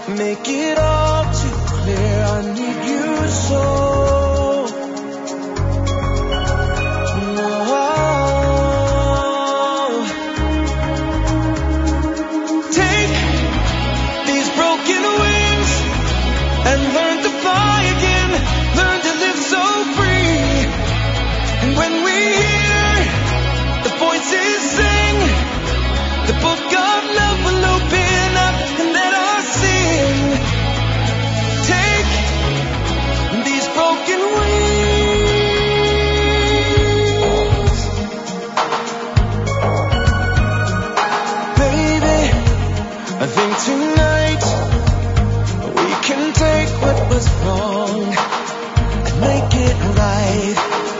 Make it all too clear, I need you so. No. Take these broken wings and learn to fly again, learn to live so free. And when we hear the voices sing, the book of love will open up and let us sing. Take these broken wings. Baby, I think tonight we can take what was wrong and make it right.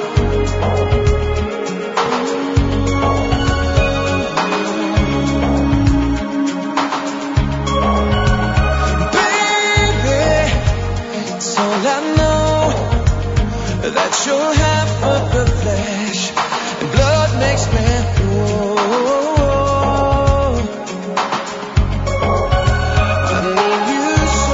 That you're half of the flesh, and blood makes man whole. I need you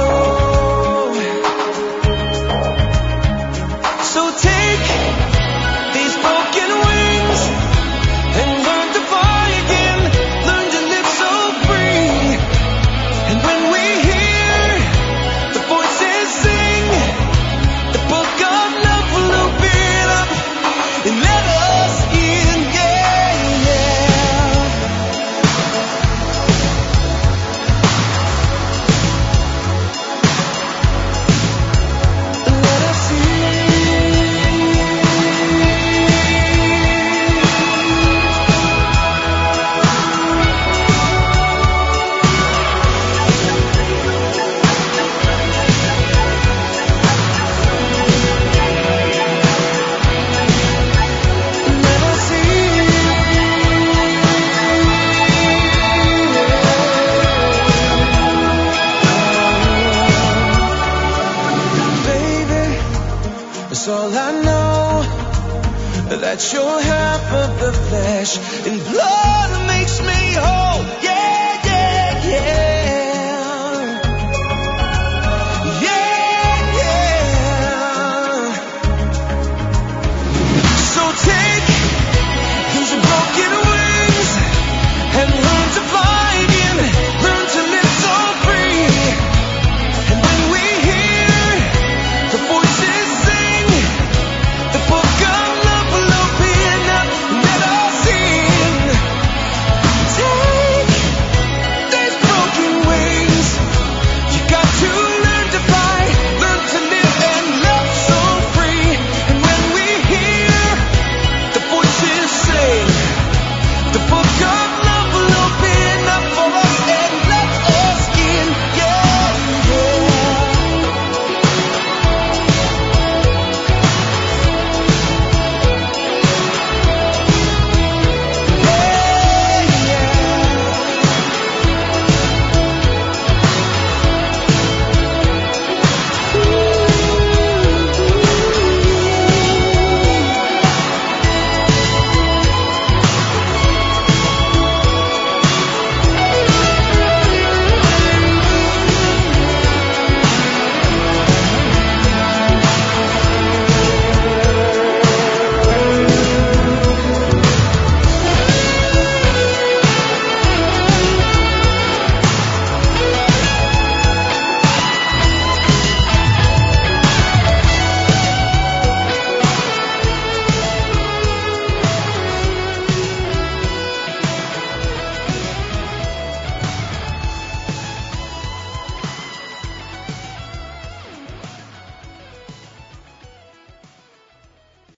so. So take these broken wings and learn to fly again, learn to live so free. And when we hear the voices sing, the book of love will open up and let us in, yeah, yeah. Let us in. That's all I know, that you're half of the flesh and blood makes me whole, yeah.